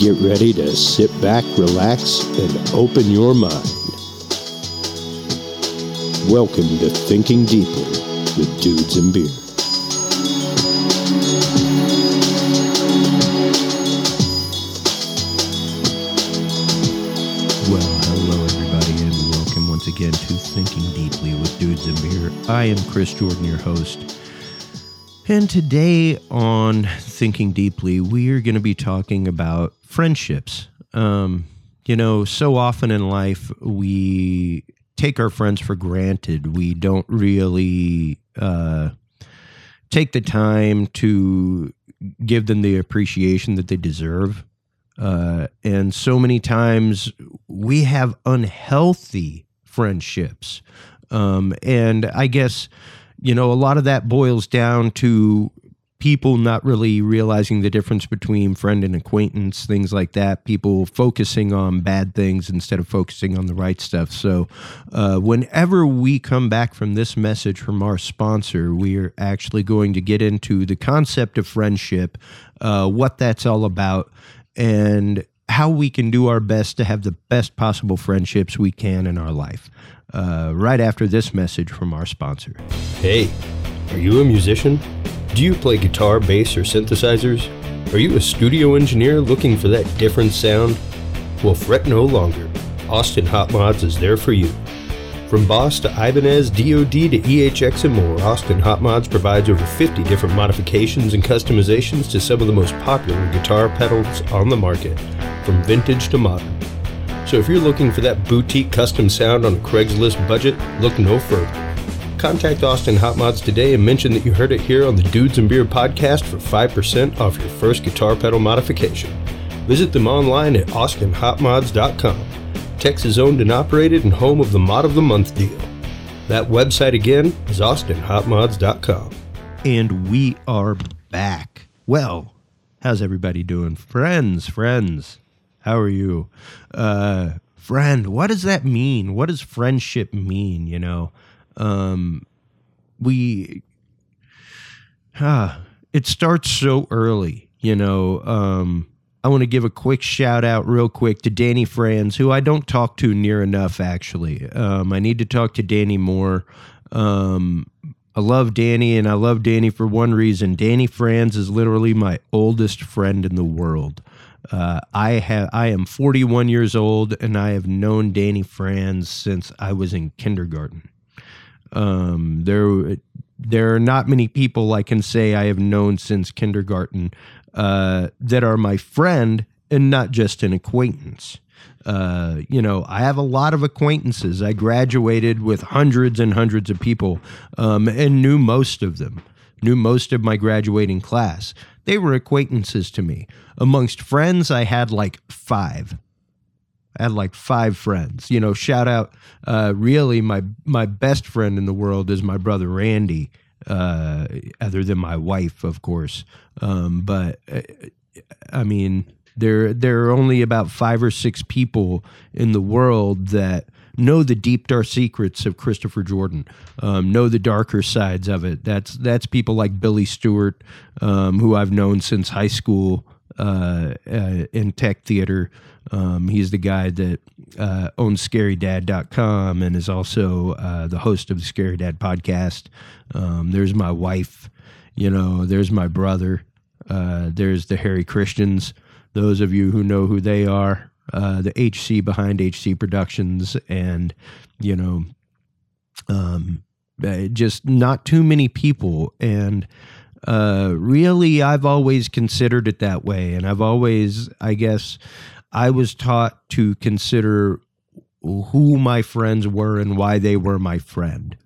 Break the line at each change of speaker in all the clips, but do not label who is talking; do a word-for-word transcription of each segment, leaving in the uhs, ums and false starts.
get ready to sit back, relax, and open your mind. Welcome to Thinking Deeply with Dudes and Beer.
Well, hello everybody, and welcome once again to Thinking Deeply with Dudes and Beer. I am Chris Jordan, your host. And today on Thinking Deeply, we are going to be talking about friendships. Um, you know, so often in life, we take our friends for granted. We don't really uh, take the time to give them the appreciation that they deserve. Uh, and so many times we have unhealthy friendships. Um, and I guess, you know, a lot of that boils down to people not really realizing the difference between friend and acquaintance, things like that, people focusing on bad things instead of focusing on the right stuff. So uh, whenever we come back from this message from our sponsor, we are actually going to get into the concept of friendship, uh, what that's all about, and how we can do our best to have the best possible friendships we can in our life. Uh, right after this message from our sponsor.
Hey, are you a musician? Do you play guitar, bass, or synthesizers? Are you a studio engineer looking for that different sound? Well, fret no longer. Austin Hot Mods is there for you. From Boss to Ibanez, D O D to E H X and more, Austin Hot Mods provides over fifty different modifications and customizations to some of the most popular guitar pedals on the market, from vintage to modern. So if you're looking for that boutique custom sound on a Craigslist budget, look no further. Contact Austin Hot Mods today and mention that you heard it here on the Dudes and Beer podcast for five percent off your first guitar pedal modification. Visit them online at austin hot mods dot com. Texas owned and operated and home of the Mod of the Month deal. That website again is austin hot mods dot com.
And we are back. Well, how's everybody doing? Friends, friends. How are you? Uh, friend, what does that mean? What does friendship mean? You know, um, we, uh, it starts so early, you know. Um, I want to give a quick shout out real quick to Danny Franz, who I don't talk to near enough, actually. Um, I need to talk to Danny more. Um, I love Danny, and I love Danny for one reason. Danny Franz is literally my oldest friend in the world. Uh, I have I am forty-one years old, and I have known Danny Franz since I was in kindergarten. Um, there, there are not many people I can say I have known since kindergarten uh, that are my friend and not just an acquaintance. Uh, you know, I have a lot of acquaintances. I graduated with hundreds and hundreds of people um, and knew most of them, knew most of my graduating class. They were acquaintances to me. Amongst friends, I had like five. I had like five friends. You know, shout out, uh, really, my my best friend in the world is my brother Randy, uh, other than my wife, of course. Um, but, uh, I mean, there, there are only about five or six people in the world that know the deep, dark secrets of Christopher Jordan, um, know the darker sides of it. That's that's people like Billy Stewart, um, who I've known since high school uh, uh, in tech theater. Um, he's the guy that uh, owns scary dad dot com and is also uh, the host of the Scary Dad podcast. Um, there's my wife, you know, there's my brother. Uh, there's the Harry Christians. Those of you who know who they are. Uh, the H C behind H C Productions, and, you know, um, just not too many people. And uh, really, I've always considered it that way. And I've always, I guess, I was taught to consider who my friends were and why they were my friend.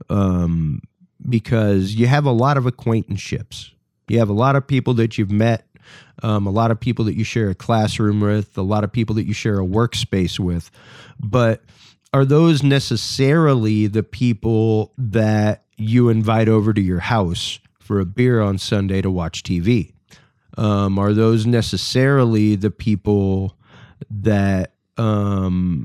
Um, because you have a lot of acquaintanceships. You have a lot of people that you've met. Um, a lot of people that you share a classroom with, a lot of people that you share a workspace with, but are those necessarily the people that you invite over to your house for a beer on Sunday to watch T V? Um, are those necessarily the people that um,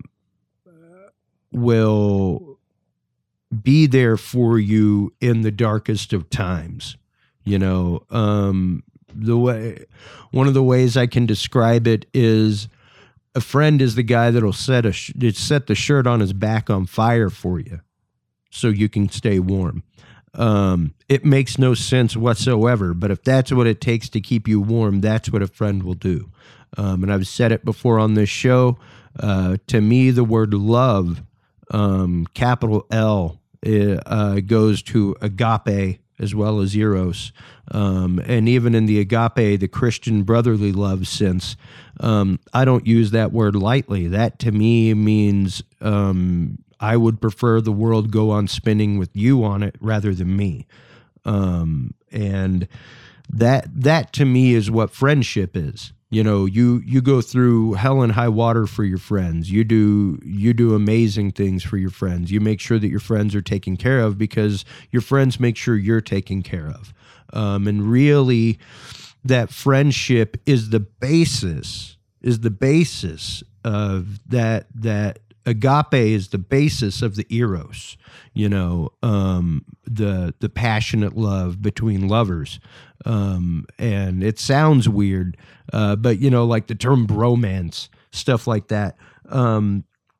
will be there for you in the darkest of times? You know, um, the way, one of the ways I can describe it is a friend is the guy that'll set a sh- set the shirt on his back on fire for you so you can stay warm. Um, it makes no sense whatsoever, but if that's what it takes to keep you warm, that's what a friend will do. Um, and I've said it before on this show. Uh, to me, the word love, um, capital L, uh, goes to agape as well as eros. Um, and even in the agape, the Christian brotherly love sense, um, I don't use that word lightly. That to me means um, I would prefer the world go on spinning with you on it rather than me. Um, and that that to me is what friendship is. You know, you you go through hell and high water for your friends. You do you do amazing things for your friends. You make sure that your friends are taken care of because your friends make sure you're taken care of. Um, and really, that friendship is the basis is the basis of that that agape is the basis of the eros. You know, um, the the passionate love between lovers. Um, and it sounds weird, uh, but you know, like the term bromance, stuff like that. Um,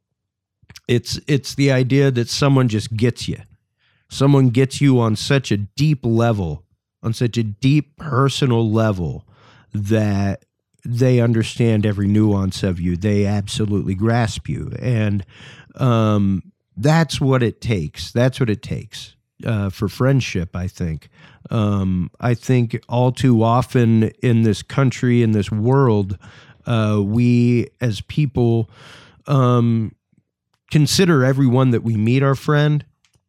it's, it's the idea that someone just gets you. Someone gets you on such a deep level, on such a deep personal level that they understand every nuance of you. They absolutely grasp you. And, um, that's what it takes. That's what it takes. Uh, for friendship, I think. Um, I think all too often in this country, in this world, uh, we as people um, consider everyone that we meet our friend.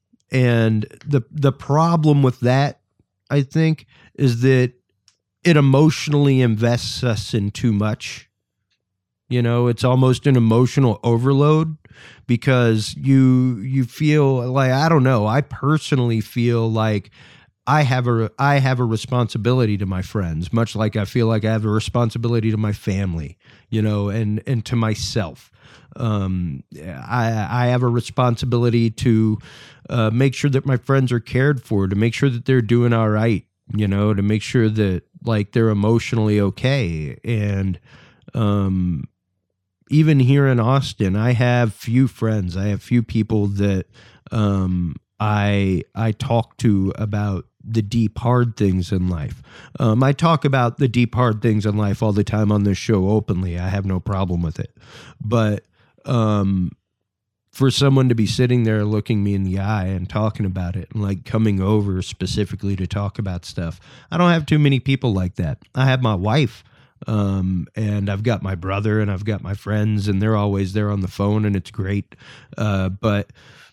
And the the problem with that, I think, is that it emotionally invests us in too much. You know, it's almost an emotional overload because you you feel like, I don't know, I personally feel like I have a I have a responsibility to my friends, much like I feel like I have a responsibility to my family, you know, and and to myself. Um, I I have a responsibility to uh, make sure that my friends are cared for, to make sure that they're doing all right, you know, to make sure that like they're emotionally okay. And um even here in Austin, I have few friends. I have few people that um, I I talk to about the deep, hard things in life. Um, I talk about the deep, hard things in life all the time on this show openly. I have no problem with it. But um, for someone to be sitting there looking me in the eye and talking about it and like coming over specifically to talk about stuff, I don't have too many people like that. I have my wife. Um, and I've got my brother and I've got my friends and they're always there on the phone and it's great. Uh, but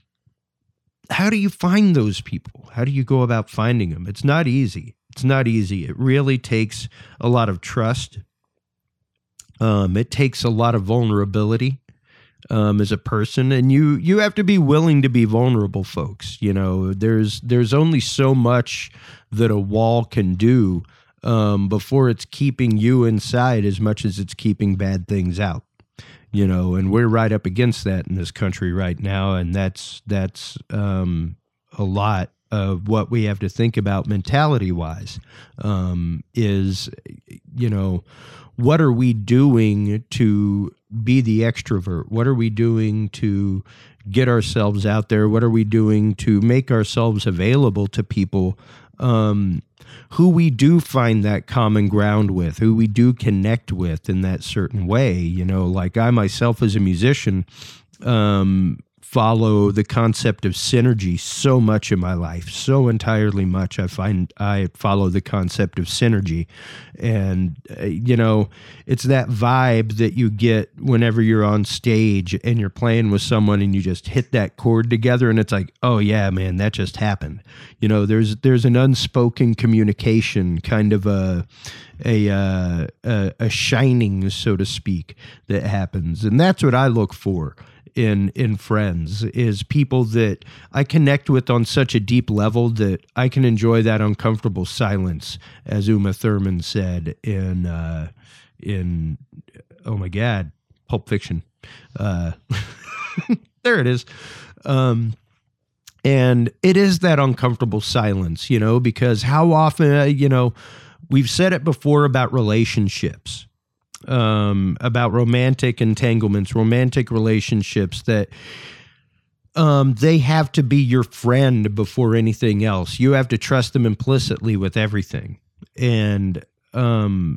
how do you find those people? How do you go about finding them? It's not easy. It's not easy. It really takes a lot of trust. Um, it takes a lot of vulnerability, um, as a person, and you, you have to be willing to be vulnerable, folks. You know, there's, there's only so much that a wall can do Um, before it's keeping you inside as much as it's keeping bad things out, you know, and we're right up against that in this country right now. And that's, that's um, a lot of what we have to think about mentality wise, um, is, you know, what are we doing to be the extrovert? What are we doing to get ourselves out there? What are we doing to make ourselves available to people, um, who we do find that common ground with, who we do connect with in that certain way? You know, like I myself as a musician, um, follow the concept of synergy so much in my life, so entirely much. I find I follow the concept of synergy. And, uh, you know, it's that vibe that you get whenever you're on stage and you're playing with someone and you just hit that chord together and it's like, oh yeah, man, that just happened. You know, there's, there's an unspoken communication, kind of a, a, uh, a, a shining, so to speak, that happens. And that's what I look for in in friends, is people that I connect with on such a deep level that I can enjoy that uncomfortable silence, as Uma Thurman said in uh, in oh my God, Pulp Fiction. Uh, there it is. Um, and it is that uncomfortable silence, you know, because how often, uh, you know, we've said it before about relationships, um, about romantic entanglements, romantic relationships, that um, they have to be your friend before anything else. You have to trust them implicitly with everything. And um,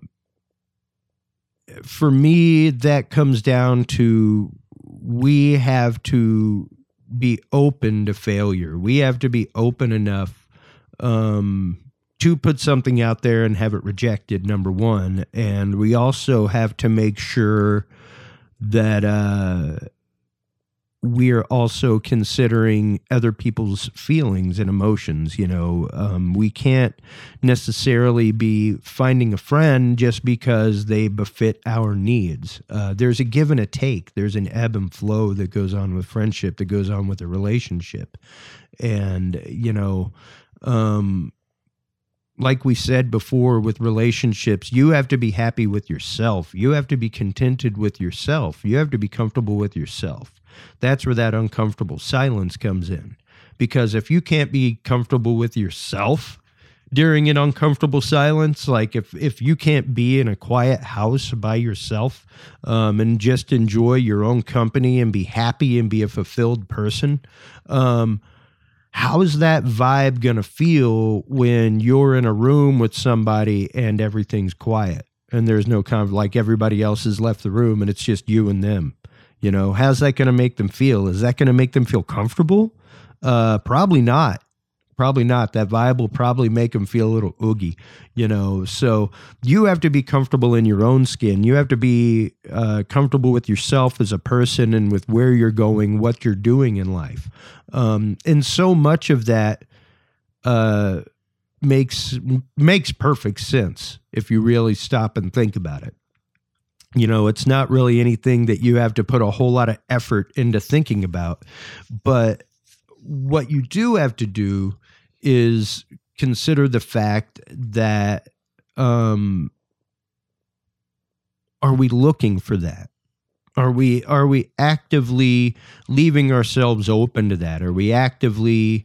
for me, that comes down to, we have to be open to failure. We have to be open enough um, to put something out there and have it rejected, number one. And we also have to make sure that uh, we're also considering other people's feelings and emotions. You know, um, we can't necessarily be finding a friend just because they befit our needs. Uh, there's a give and a take. There's an ebb and flow that goes on with friendship, that goes on with a relationship. And, you know, um, like we said before with relationships, you have to be happy with yourself. You have to be contented with yourself. You have to be comfortable with yourself. That's where that uncomfortable silence comes in. Because if you can't be comfortable with yourself during an uncomfortable silence, like if, if you can't be in a quiet house by yourself um, and just enjoy your own company and be happy and be a fulfilled person, um, how is that vibe going to feel when you're in a room with somebody and everything's quiet and there's no kind of, like, everybody else has left the room and it's just you and them? You know, how's that going to make them feel? Is that going to make them feel comfortable? Uh, probably not. Probably not. That vibe will probably make them feel a little oogie, you know. So you have to be comfortable in your own skin. You have to be uh, comfortable with yourself as a person and with where you're going, what you're doing in life. Um, and so much of that uh, makes makes perfect sense if you really stop and think about it. You know, it's not really anything that you have to put a whole lot of effort into thinking about. But what you do have to do is consider the fact that, um, are we looking for that? Are we, are we actively leaving ourselves open to that? Are we actively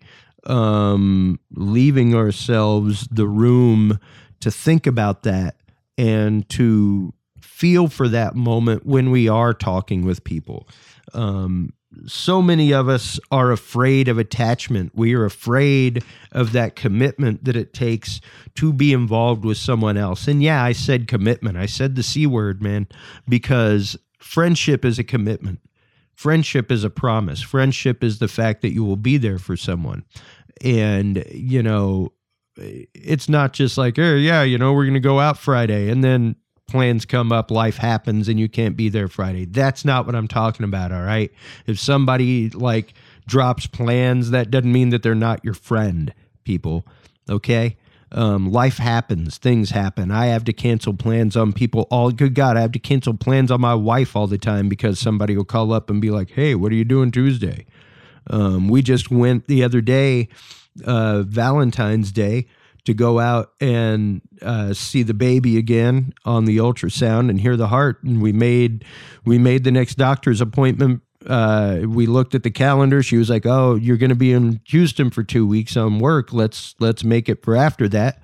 um, leaving ourselves the room to think about that and to feel for that moment when we are talking with people? Um, so many of us are afraid of attachment. We are afraid of that commitment that it takes to be involved with someone else. And yeah, I said commitment. I said the C word, man, because friendship is a commitment. Friendship is a promise. Friendship is the fact that you will be there for someone. And, you know, it's not just like, oh, yeah, you know, we're going to go out Friday and then plans come up, life happens, and you can't be there Friday. That's not what I'm talking about, all right? If somebody, like, drops plans, that doesn't mean that they're not your friend, people, okay? Um, life happens. Things happen. I have to cancel plans on people all, good God, I have to cancel plans on my wife all the time because somebody will call up and be like, hey, what are you doing Tuesday? Um, we just went the other day, uh, Valentine's Day, to go out and uh, see the baby again on the ultrasound and hear the heart. And we made we made the next doctor's appointment. Uh, we looked at the calendar. She was like, "Oh, you're going to be in Houston for two weeks on work. Let's let's make it for after that."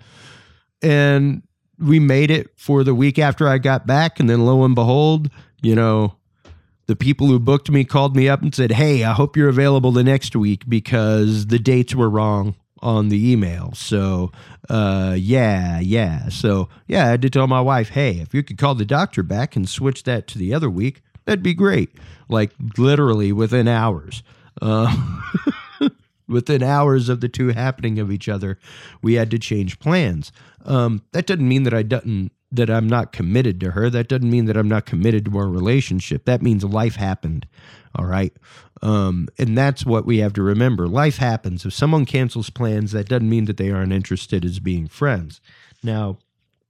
And we made it for the week after I got back. And then lo and behold, you know, the people who booked me called me up and said, "Hey, I hope you're available the next week because the dates were wrong on the email." So, uh, yeah, yeah. So, yeah, I had to tell my wife, hey, if you could call the doctor back and switch that to the other week, that'd be great. Like, literally within hours. Uh, within hours of the two happening of each other, we had to change plans. Um, that doesn't mean that I doesn't, that I'm not committed to her. That doesn't mean that I'm not committed to our relationship. That means life happened. All right. Um, and that's what we have to remember. Life happens. If someone cancels plans, that doesn't mean that they aren't interested as being friends. Now,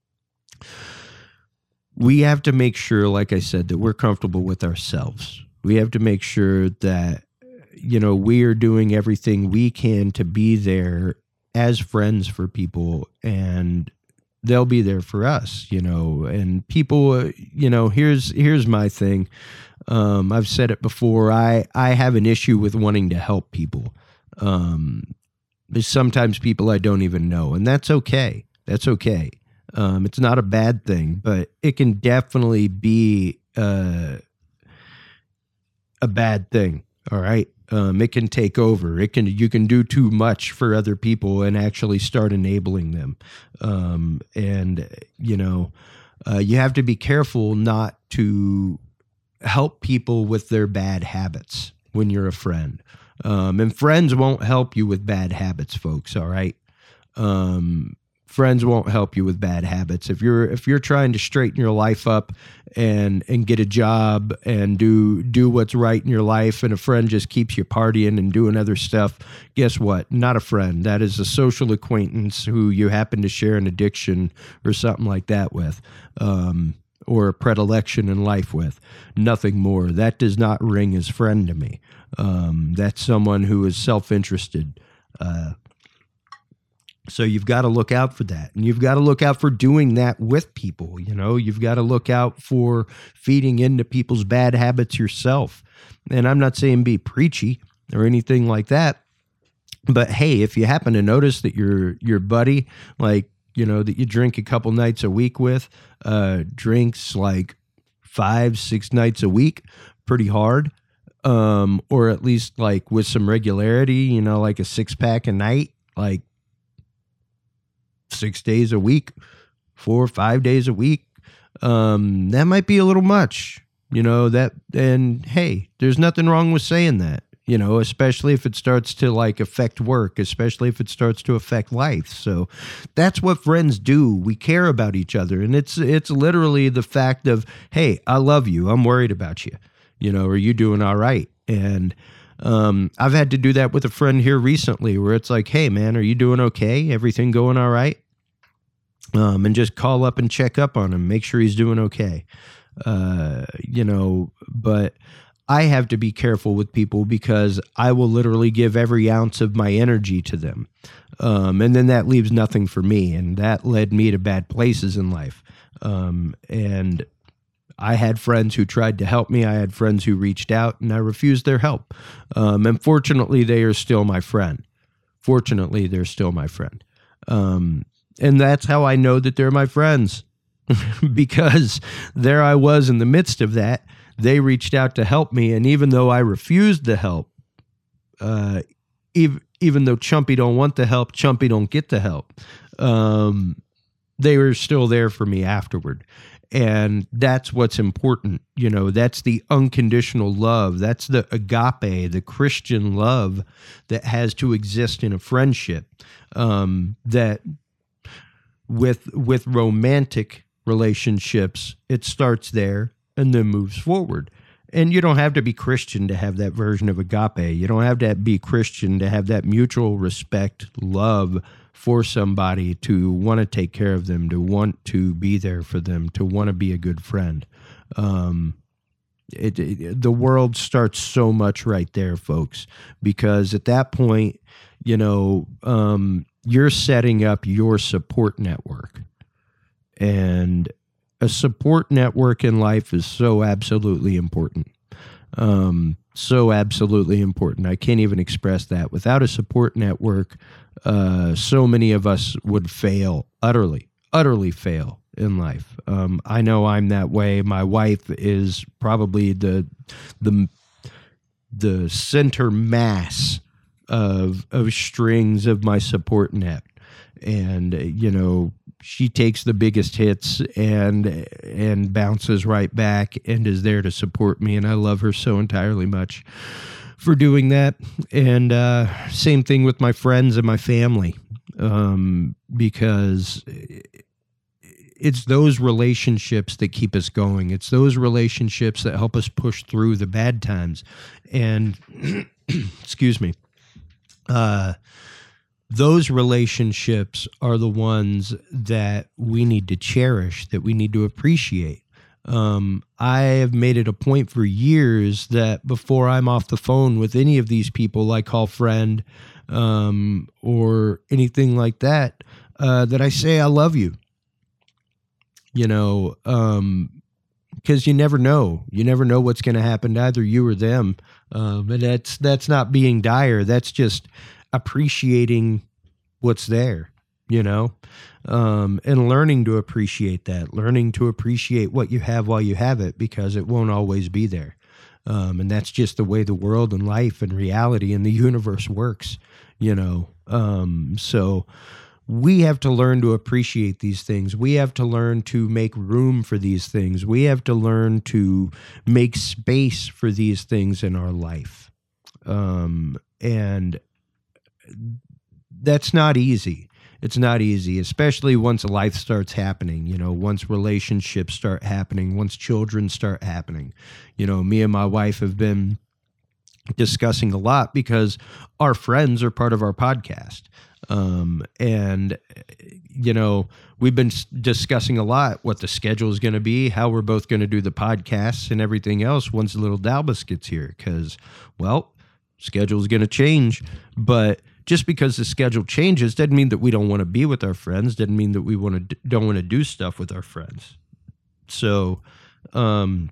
we have to make sure, like I said, that we're comfortable with ourselves. We have to make sure that, you know, we are doing everything we can to be there as friends for people, and they'll be there for us, you know. And people, uh, you know, here's here's my thing. Um, I've said it before. I, I have an issue with wanting to help people. Um, there's sometimes people I don't even know, and that's okay. That's okay. Um, it's not a bad thing, but it can definitely be uh, a bad thing. All right. Um, it can take over. It can, you can do too much for other people and actually start enabling them. Um, and, you know, uh, you have to be careful not to help people with their bad habits when you're a friend. Um, and friends won't help you with bad habits, folks. All right. Um, friends won't help you with bad habits. If you're, if you're trying to straighten your life up and, and get a job and do, do what's right in your life, and a friend just keeps you partying and doing other stuff, guess what? Not a friend. That is a social acquaintance who you happen to share an addiction or something like that with, um, or a predilection in life with. Nothing more. That does not ring as friend to me. Um, that's someone who is self-interested. Uh, So you've got to look out for that, and you've got to look out for doing that with people. You know, you've got to look out for feeding into people's bad habits yourself. And I'm not saying be preachy or anything like that, but hey, if you happen to notice that your, your buddy, like, you know, that you drink a couple nights a week with, uh, drinks like five, six nights a week, pretty hard. Um, or at least like with some regularity, you know, like a six pack a night, like, six days a week, four or five days a week. Um, that might be a little much, you know, that, and hey, there's nothing wrong with saying that, you know, especially if it starts to like affect work, especially if it starts to affect life. So that's what friends do. We care about each other. And it's, it's literally the fact of, hey, I love you. I'm worried about you. You know, are you doing all right? And, Um, I've had to do that with a friend here recently where it's like, hey man, are you doing okay? Everything going all right? Um, and just call up and check up on him, make sure he's doing okay. Uh, you know, but I have to be careful with people because I will literally give every ounce of my energy to them. Um, and then that leaves nothing for me. And that led me to bad places in life. Um, and I had friends who tried to help me. I had friends who reached out, and I refused their help. Um, and fortunately, they are still my friend. Fortunately, they're still my friend. Um, and that's how I know that they're my friends, because there I was in the midst of that. They reached out to help me, and even though I refused the help, uh, even, even though Chumpy don't want the help, Chumpy don't get the help, um, they were still there for me afterward. And that's what's important. You know, that's the unconditional love. That's the agape, the Christian love that has to exist in a friendship. Um, that with, with romantic relationships, it starts there and then moves forward. And you don't have to be Christian to have that version of agape. You don't have to be Christian to have that mutual respect, love for somebody, to want to take care of them, to want to be there for them, to want to be a good friend. Um, it, it, the world starts so much right there, folks, because at that point, you know, um, you're setting up your support network. And a support network in life is so absolutely important. Um, so absolutely important. I can't even express that. Without a support network, uh, so many of us would fail, utterly, utterly fail in life. Um, I know I'm that way. My wife is probably the, the, the center mass of, of strings of my support net. And, you know, she takes the biggest hits and and bounces right back and is there to support me. And I love her so entirely much for doing that. And uh, same thing with my friends and my family, um, because it's those relationships that keep us going. It's those relationships that help us push through the bad times. And, excuse me, uh, those relationships are the ones that we need to cherish, that we need to appreciate. Um, I have made it a point for years that before I'm off the phone with any of these people I call friend, um, or anything like that, uh, that I say, I love you, you know, um, cause you never know, you never know what's going to happen to either you or them. Um, and that's, that's not being dire. That's just appreciating what's there, you know, um, and learning to appreciate that, learning to appreciate what you have while you have it, because it won't always be there. Um, and that's just the way the world and life and reality and the universe works, you know. Um, so we have to learn to appreciate these things. We have to learn to make room for these things. We have to learn to make space for these things in our life. Um, and that's not easy. It's not easy, especially once life starts happening, you know, once relationships start happening, once children start happening. You know, me and my wife have been discussing a lot because our friends are part of our podcast. Um, and, you know, we've been discussing a lot what the schedule is going to be, how we're both going to do the podcasts and everything else once little Dalbus gets here. Because, well, schedule is going to change, but just because the schedule changes doesn't mean that we don't want to be with our friends, doesn't mean that we want to don't want to do stuff with our friends. So, um,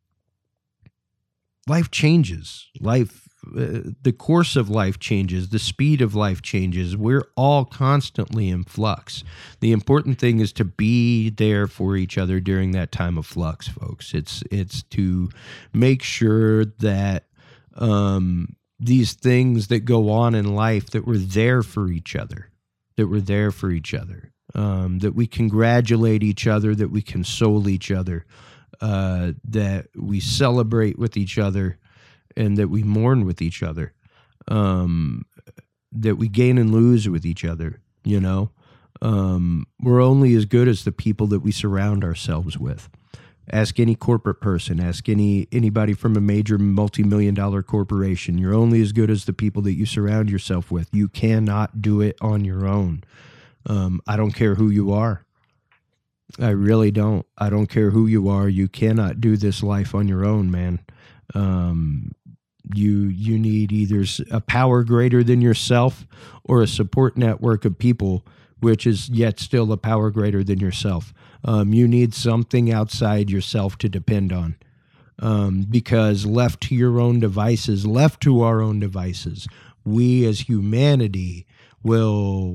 life changes. Life, uh, the course of life changes. The speed of life changes. We're all constantly in flux. The important thing is to be there for each other during that time of flux, folks. It's it's to make sure that um, these things that go on in life, that we're there for each other, that we're there for each other, um, that we congratulate each other, that we console each other, uh, that we celebrate with each other, and that we mourn with each other, um, that we gain and lose with each other, you know. Um, we're only as good as the people that we surround ourselves with. Ask any corporate person, ask any anybody from a major multi-million dollar corporation. You're only as good as the people that you surround yourself with. You cannot do it on your own. Um, I don't care who you are. I really don't. I don't care who you are. You cannot do this life on your own, man. Um, you you need either a power greater than yourself or a support network of people, which is yet still a power greater than yourself. Um, you need something outside yourself to depend on, um, because left to your own devices, left to our own devices, we as humanity will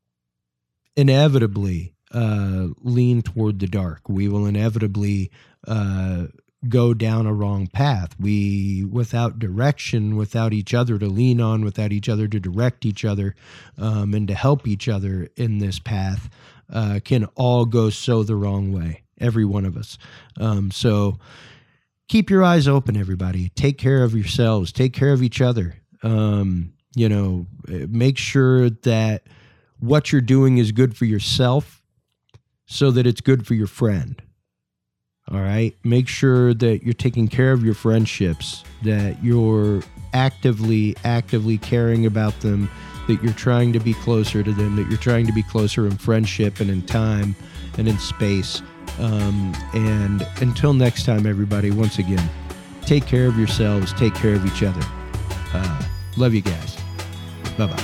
inevitably uh, lean toward the dark. We will inevitably uh, go down a wrong path. We, without direction, without each other to lean on, without each other to direct each other, um, and to help each other in this path, uh, can all go so the wrong way. Every one of us. Um, so keep your eyes open, everybody. Take care of yourselves. Take care of each other. Um, you know, make sure that what you're doing is good for yourself so that it's good for your friend. All right. Make sure that you're taking care of your friendships, that you're actively, actively caring about them, that you're trying to be closer to them, that you're trying to be closer in friendship and in time and in space. Um, and until next time, everybody, once again, take care of yourselves, take care of each other. Uh, love you guys. Bye-bye.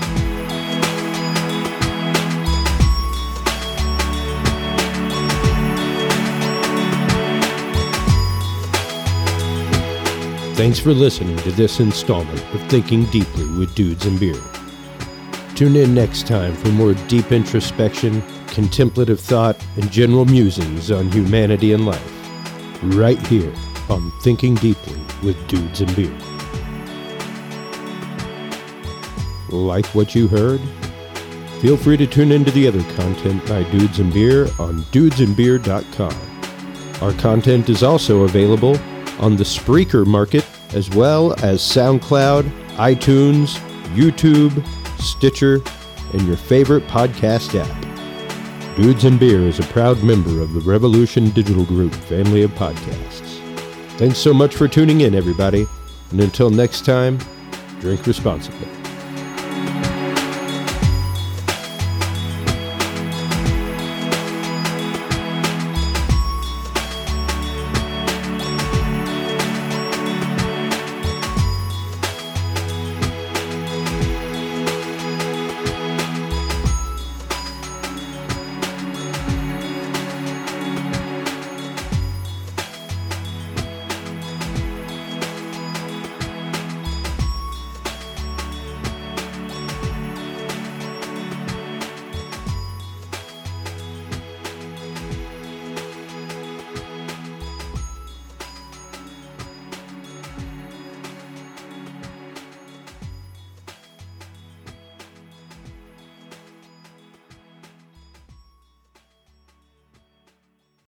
Thanks for listening to this installment of Thinking Deeply with Dudes and Beer. Tune in next time for more deep introspection, contemplative thought, and general musings on humanity and life, right here on Thinking Deeply with Dudes and Beer. Like what you heard? Feel free to tune into the other content by Dudes and Beer on dudes and beer dot com. Our content is also available on the Spreaker market, as well as SoundCloud, iTunes, YouTube, Stitcher, and your favorite podcast app. Dudes and Beer is a proud member of the Revolution Digital Group family of podcasts. Thanks so much for tuning in, everybody, and until next time, drink responsibly.